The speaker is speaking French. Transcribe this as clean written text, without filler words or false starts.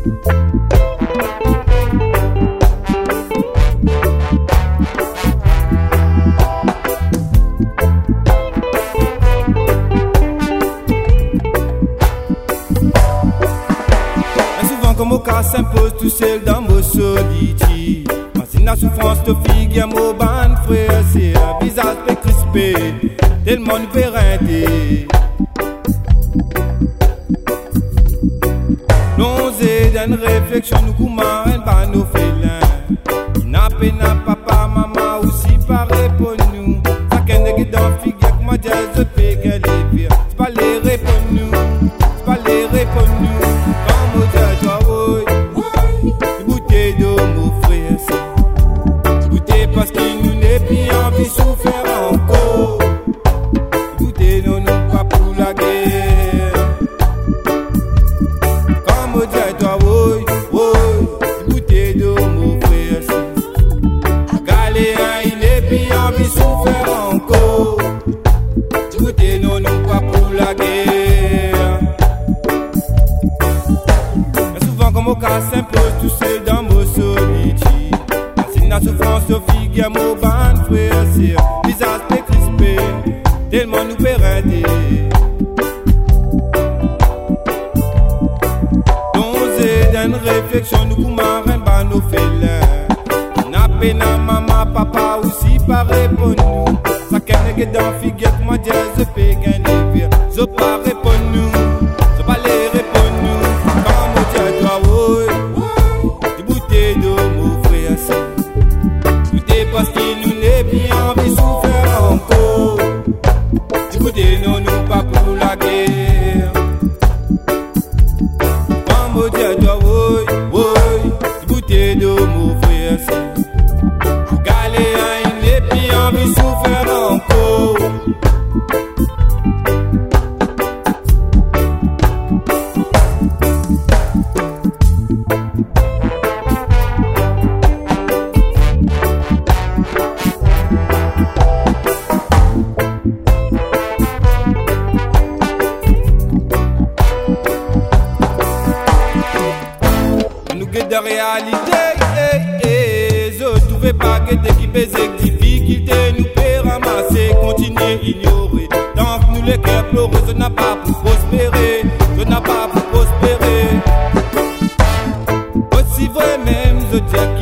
Comme au cas s'impose tout seul dans vos solitudes. Si la souffrance te figue, à mon ban frère, c'est un visage peu crispé, tellement nous périndé. Nous aidons une réflexion, nous coumons un ban nos félins. N'a pas papa, maman aussi pareil pour nous. Ça qu'est ne guidant figue, que moi je peux qu'elle est pire. C'est pas les répondre nous, c'est pas les répondre nous. Comme au dieu, toi, parce qu'il nous n'est plus envie de souffrir encore. Écoutez, non, non, pas pour la guerre. Comme on dit, toi, oui, oui. Écoutez, non, mon frère. Galéen, il n'est plus envie de souffrir encore. Écoutez, non, non, pas pour la guerre. Mais souvent, comme au cas s'impose tout seul dans vos solitudes. La souffrance se figue à mon ban frère, c'est visage peu crispé, tellement nous périndé. Nous aidons une réflexion, nous coumarons ban nos félins. N'a pas maman, papa aussi pareil pour nous. Ça qu'est que dans figue, moi je peux gagner, je pas répondre nous, je pas les répondre nous. Comme on dit toi, oui, du bouteille de mon frère, c'est parce qu'il nous n'est plus envie de souffrir encore. Écoutez, non, nous pas pour la guerre. Comme au dieu, toi, oui, oui. Écoutez, de mon frère, c'est Galéen, il n'est plus envie de souffrir encore. De réalité, je trouvais pas que d'équiper ces difficultés nous peut ramasser, continuer, ignorer. Donc nous les cœurs pleureux, je n'ai pas pour prospérer, je n'ai pas pour prospérer. Aussi vrai même, je dis